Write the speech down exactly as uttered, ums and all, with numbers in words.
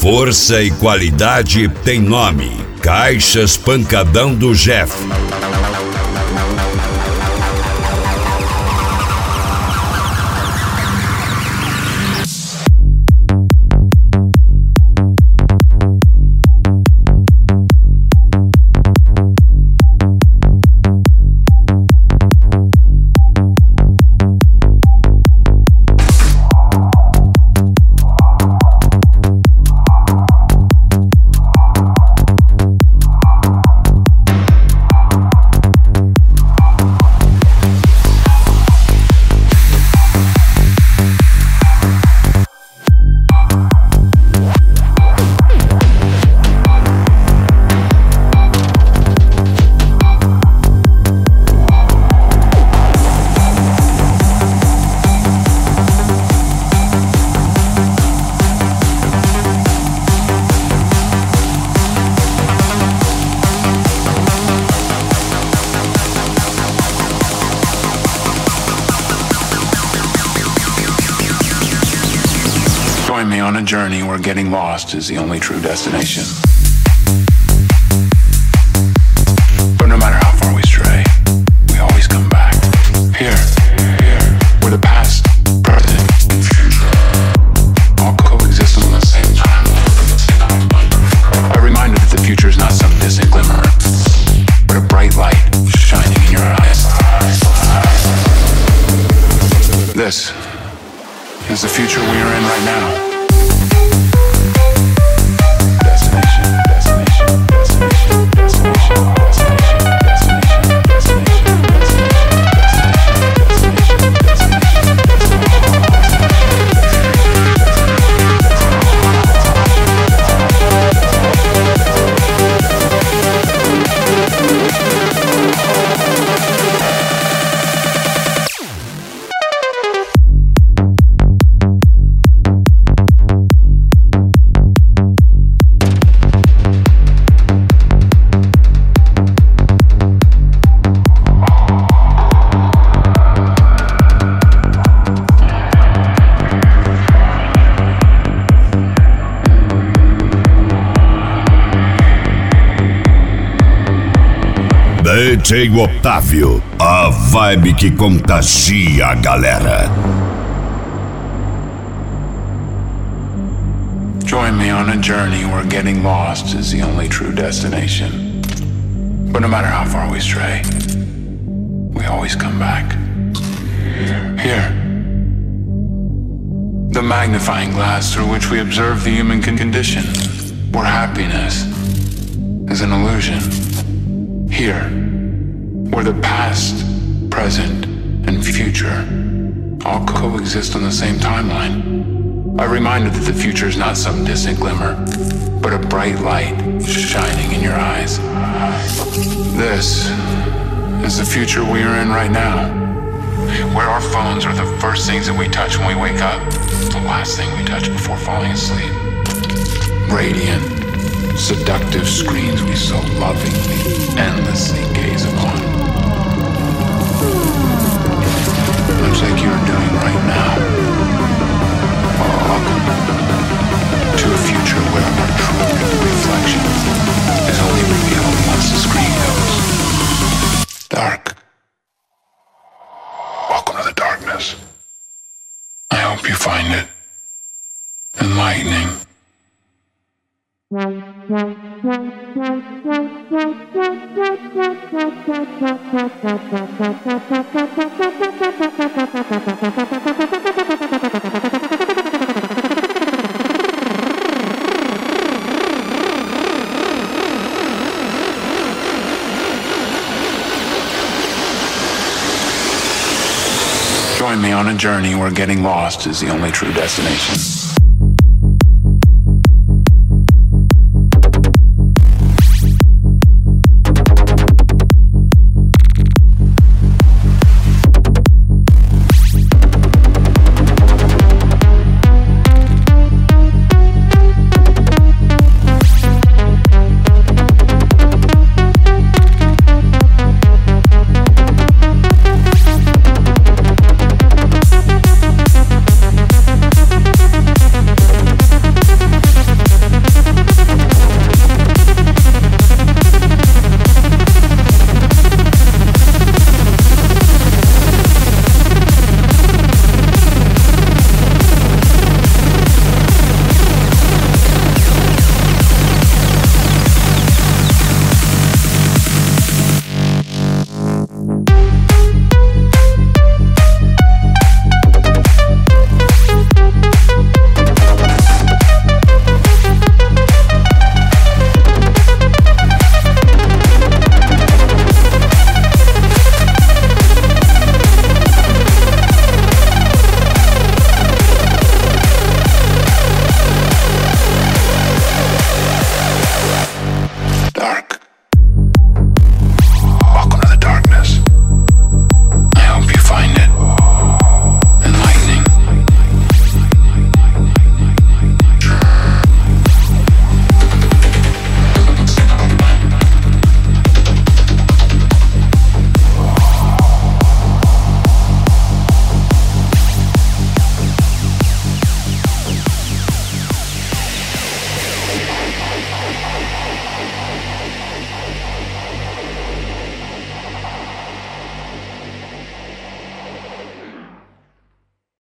Força e qualidade tem nome. Caixas Pancadão do Jeff. Join me on a journey where getting lost is the only true destination. But no matter how far we stray, we always come back. Here, here, where the past, present, and future all coexist on the same time. A reminder that the future is not some distant glimmer, but a bright light shining in your eyes. This is the future we are in right now. Destination, destination, destination, destination, destination, destination, destination, D J Otávio, a vibe que contagia a galera. Join me on a journey where getting lost is the only true destination. But no matter how far we stray, we always come back. Here, the magnifying glass through which we observe the human condition, where happiness is an illusion. Here, where the past, present, and future all coexist on the same timeline. A reminder that the future is not some distant glimmer, but a bright light shining in your eyes. This is the future we are in right now, where our phones are the first things that we touch when we wake up, the last thing we touch before falling asleep. Radiant, seductive screens we so lovingly, endlessly gaze upon. Much like you're doing right now. Welcome to a future where our true reflection is only revealed once the screen goes dark. Welcome to the darkness. I hope you find it enlightening. Join me on a journey where getting lost is the only true destination.